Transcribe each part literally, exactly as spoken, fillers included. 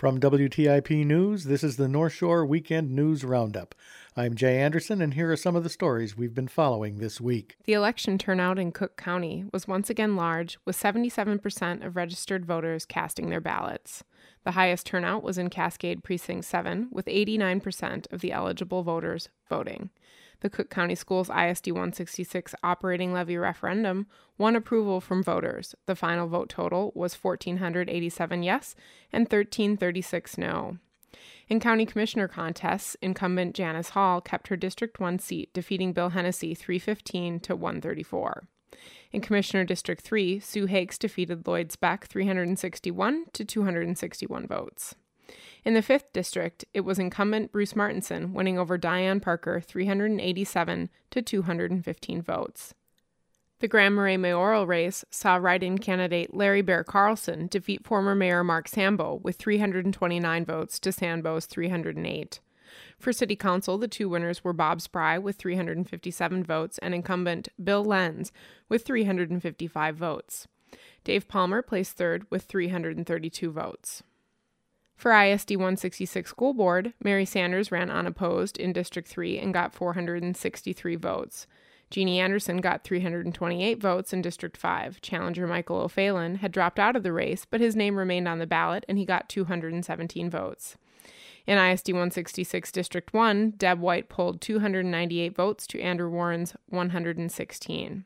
From W T I P News, this is the North Shore Weekend News Roundup. I'm Jay Anderson, and here are some of the stories we've been following this week. The election turnout in Cook County was once again large, with seventy-seven percent of registered voters casting their ballots. The highest turnout was in Cascade Precinct seven, with eighty-nine percent of the eligible voters voting. The Cook County Schools I S D one sixty-six operating levy referendum won approval from voters. The final vote total was one thousand four hundred eighty-seven yes and one thousand three hundred thirty-six no. In county commissioner contests, incumbent Janice Hall kept her District one seat, defeating Bill Hennessy three fifteen to one thirty-four. In Commissioner District three, Sue Hakes defeated Lloyd Speck three hundred sixty-one to two hundred sixty-one votes. In the fifth District, it was incumbent Bruce Martinson winning over Diane Parker three hundred eighty-seven to two hundred fifteen votes. The Grand Marais mayoral race saw write-in candidate Larry Bear Carlson defeat former Mayor Mark Sambo with three hundred twenty-nine votes to Sambo's three hundred eight. For City Council, the two winners were Bob Spry with three hundred fifty-seven votes and incumbent Bill Lenz with three hundred fifty-five votes. Dave Palmer placed third with three hundred thirty-two votes. For I S D one sixty-six School Board, Mary Sanders ran unopposed in District three and got four hundred sixty-three votes. Jeannie Anderson got three hundred twenty-eight votes in District five. Challenger Michael O'Phelan had dropped out of the race, but his name remained on the ballot and he got two hundred seventeen votes. In I S D one sixty-six District one, Deb White polled two hundred ninety-eight votes to Andrew Warren's one hundred sixteen.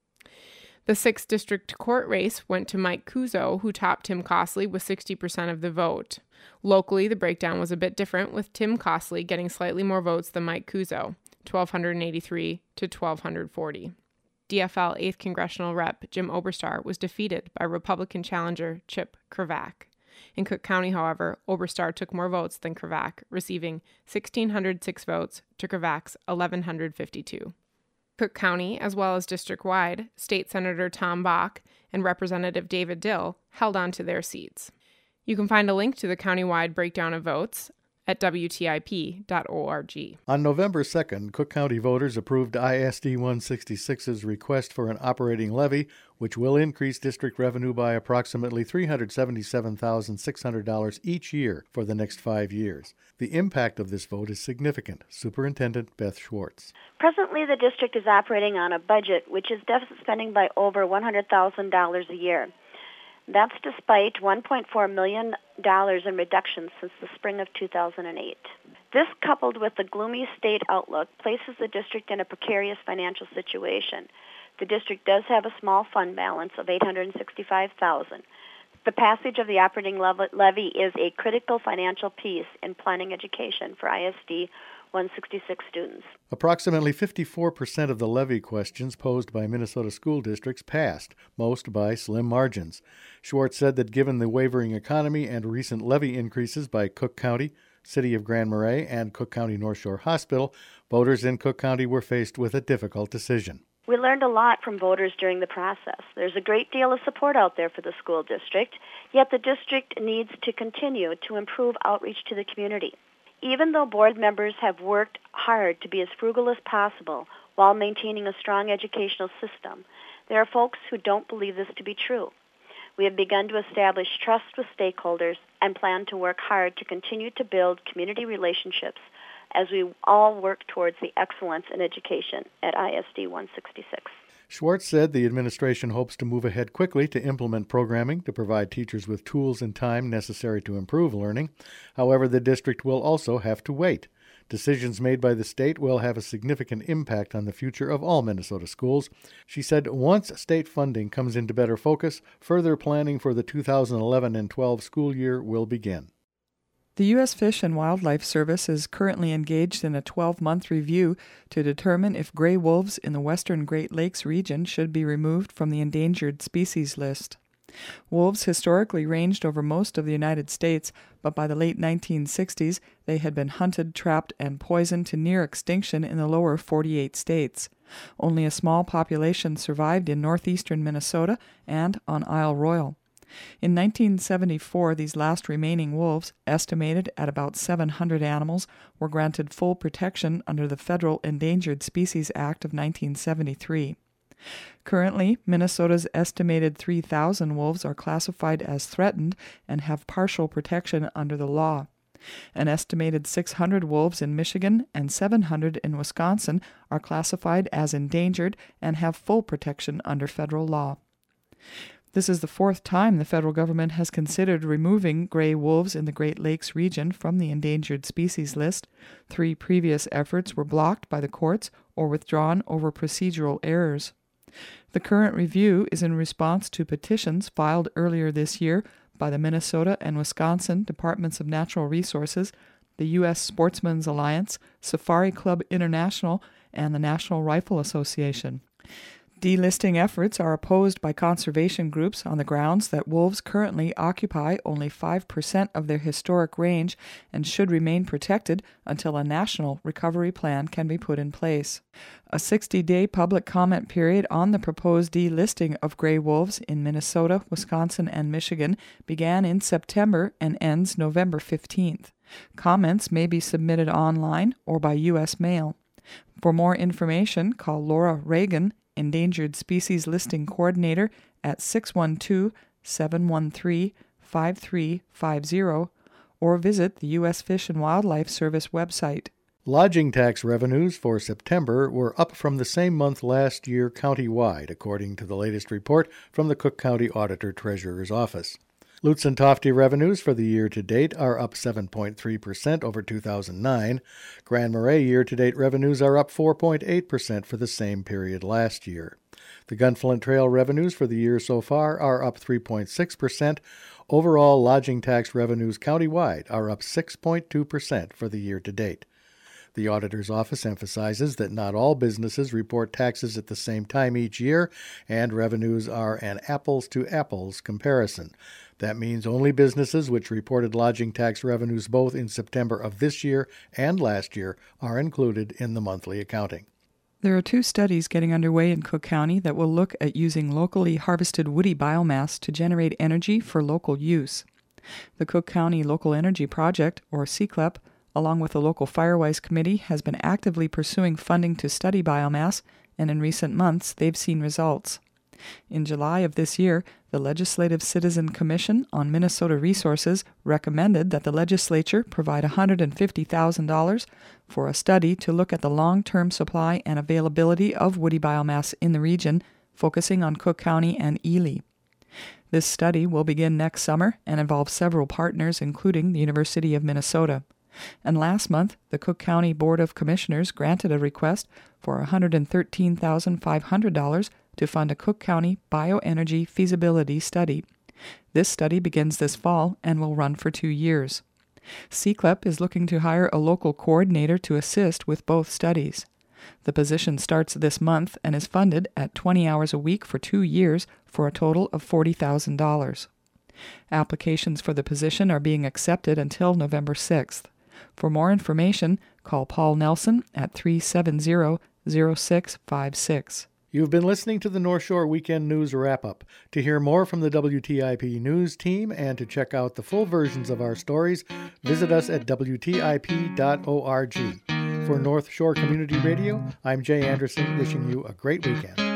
The sixth District Court race went to Mike Kuzo, who topped Tim Costley with sixty percent of the vote. Locally, the breakdown was a bit different, with Tim Costley getting slightly more votes than Mike Kuzo, one thousand two hundred eighty-three to one thousand two hundred forty. D F L eighth Congressional Rep Jim Oberstar was defeated by Republican challenger Chip Kravac. In Cook County, however, Oberstar took more votes than Kravac, receiving one thousand six hundred six votes to Kravac's one thousand one hundred fifty-two. Cook County, as well as district-wide, State Senator Tom Bach and Representative David Dill held on to their seats. You can find a link to the countywide breakdown of votes at W T I P dot org. On November second, Cook County voters approved I S D one sixty-six's request for an operating levy, which will increase district revenue by approximately three hundred seventy-seven thousand six hundred dollars each year for the next five years. The impact of this vote is significant. Superintendent Beth Schwartz. Presently, the district is operating on a budget which is deficit spending by over one hundred thousand dollars a year. That's despite one point four million dollars in reductions since the spring of two thousand eight. This, coupled with the gloomy state outlook, places the district in a precarious financial situation. The district does have a small fund balance of eight hundred sixty-five thousand dollars. The passage of the operating levy is a critical financial piece in planning education for I S D one sixty-six students. Approximately fifty-four percent of the levy questions posed by Minnesota school districts passed, most by slim margins. Schwartz said that given the wavering economy and recent levy increases by Cook County, City of Grand Marais, and Cook County North Shore Hospital, voters in Cook County were faced with a difficult decision. We learned a lot from voters during the process. There's a great deal of support out there for the school district, yet the district needs to continue to improve outreach to the community. Even though board members have worked hard to be as frugal as possible while maintaining a strong educational system, there are folks who don't believe this to be true. We have begun to establish trust with stakeholders and plan to work hard to continue to build community relationships as we all work towards the excellence in education at I S D one sixty-six. Schwartz said the administration hopes to move ahead quickly to implement programming to provide teachers with tools and time necessary to improve learning. However, the district will also have to wait. Decisions made by the state will have a significant impact on the future of all Minnesota schools. She said once state funding comes into better focus, further planning for the two thousand eleven and twelve school year will begin. The U S Fish and Wildlife Service is currently engaged in a twelve-month review to determine if gray wolves in the western Great Lakes region should be removed from the endangered species list. Wolves historically ranged over most of the United States, but by the late nineteen sixties, they had been hunted, trapped, and poisoned to near extinction in the lower forty-eight states. Only a small population survived in northeastern Minnesota and on Isle Royal. In nineteen seventy-four, these last remaining wolves, estimated at about seven hundred animals, were granted full protection under the Federal Endangered Species Act of nineteen seventy-three. Currently, Minnesota's estimated three thousand wolves are classified as threatened and have partial protection under the law. An estimated six hundred wolves in Michigan and seven hundred in Wisconsin are classified as endangered and have full protection under federal law. This is the fourth time the federal government has considered removing gray wolves in the Great Lakes region from the endangered species list. Three previous efforts were blocked by the courts or withdrawn over procedural errors. The current review is in response to petitions filed earlier this year by the Minnesota and Wisconsin Departments of Natural Resources, the U S Sportsmen's Alliance, Safari Club International, and the National Rifle Association. Delisting efforts are opposed by conservation groups on the grounds that wolves currently occupy only five percent of their historic range and should remain protected until a national recovery plan can be put in place. A sixty-day public comment period on the proposed delisting of gray wolves in Minnesota, Wisconsin, and Michigan began in September and ends November fifteenth. Comments may be submitted online or by U S mail. For more information, call Laura Reagan, Endangered Species Listing Coordinator, at six one two, seven one three, five three five zero or visit the U S Fish and Wildlife Service website. Lodging tax revenues for September were up from the same month last year countywide, according to the latest report from the Cook County Auditor Treasurer's Office. Lutz and Tofte revenues for the year-to-date are up seven point three percent over two thousand nine. Grand Marais year-to-date revenues are up four point eight percent for the same period last year. The Gunflint Trail revenues for the year so far are up three point six percent. Overall, lodging tax revenues countywide are up six point two percent for the year-to-date. The Auditor's Office emphasizes that not all businesses report taxes at the same time each year, and revenues are an apples-to-apples comparison. That means only businesses which reported lodging tax revenues both in September of this year and last year are included in the monthly accounting. There are two studies getting underway in Cook County that will look at using locally harvested woody biomass to generate energy for local use. The Cook County Local Energy Project, or C C L E P, along with the local Firewise Committee, has been actively pursuing funding to study biomass, and in recent months they've seen results. In July of this year, the Legislative Citizen Commission on Minnesota Resources recommended that the legislature provide one hundred fifty thousand dollars for a study to look at the long-term supply and availability of woody biomass in the region, focusing on Cook County and Ely. This study will begin next summer and involve several partners, including the University of Minnesota. And last month, the Cook County Board of Commissioners granted a request for one hundred thirteen thousand five hundred dollars to fund a Cook County bioenergy feasibility study. This study begins this fall and will run for two years. C C L E P is looking to hire a local coordinator to assist with both studies. The position starts this month and is funded at twenty hours a week for two years for a total of forty thousand dollars. Applications for the position are being accepted until November sixth. For more information, call Paul Nelson at three seven zero, zero six five six. You've been listening to the North Shore Weekend News Wrap-Up. To hear more from the W T I P News team and to check out the full versions of our stories, visit us at W T I P dot org. For North Shore Community Radio, I'm Jay Anderson, wishing you a great weekend.